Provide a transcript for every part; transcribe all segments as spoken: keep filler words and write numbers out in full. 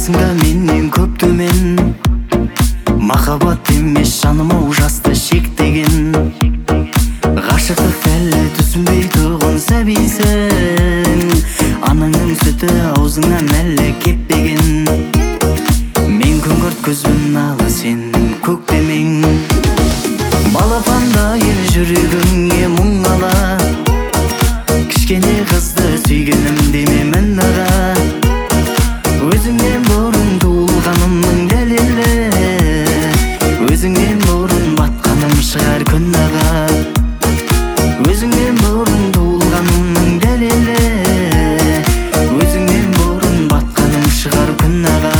жасыңда менен көп төмен, махаббат эмес жаныма ужасты шектеген. Гашыктык әлі түсінбей туган сәбисің, анаңның сүті аузыңа әлі кеппеген. Мен күңгөрт көзбен алы сен көктемең, балапандайын жүрегіңе мұң ала. Кішкене қызды сүйгенім демемен аға, өзіңнен бұрын туылғанымның дәлелі, өзіңнен бұрын батқаным шығар күн аға. Өзіңнен бұрын туылғанымның дәлелі, өзіңнен бұрын батқаным шығар күн аға.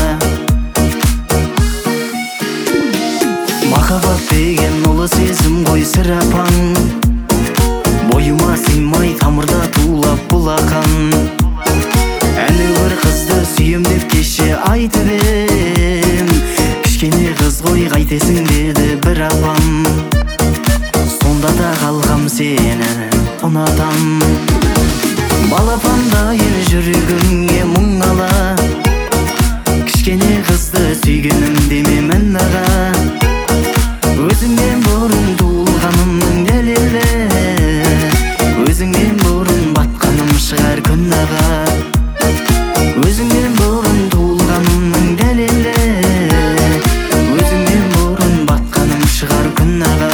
Махаббат деген ұлы сезім ғой сірапаң, бойыма сыймай тамырда тулап бұлақан. Әлі бір қызды сүйем деп кеше айтып ем, кішкене қыз ғой қайтесің деді бір апам. Сонда да қалғам сені ұнатам, балапандайын жүрегіңе мұң ала. Кішкене қызды сүйгенім демемен аға, өзіңнен бұрын туылғанымның дәлелі, өзіңнен бұрын батқаным шығар күн аға. Өзіңнен бұрын туылғанымның дәлелі, өзіңнен бұрын батқаным шығар күн аға.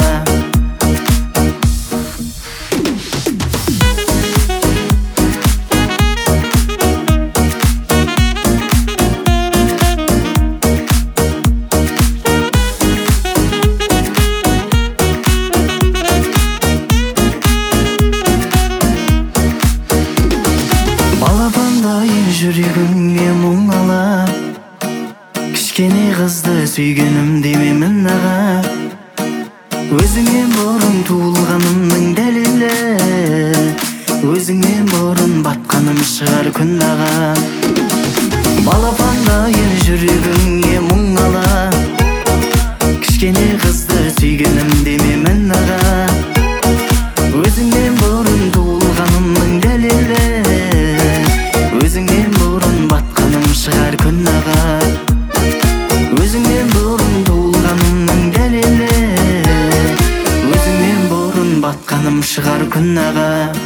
Балапандайын жүрегіңе мұң ала, кішкене қызды сүйгенім демемен аға, өзіңнен бұрын туылғанымның дәлелі, өзіңнен бұрын батқаным шығар күн аға. Балапандайын жүрегіңе мұң ала, кішкене қызды сүйгенім демемен аға, өзіңнен бұрын туылғанымның дәлелі, өзіңнен бұрын батқаным шығар күн аға. Өзіңнен бұрын туылғанымның дәлелі, өзіңнен бұрын батқаным шығар күн аға.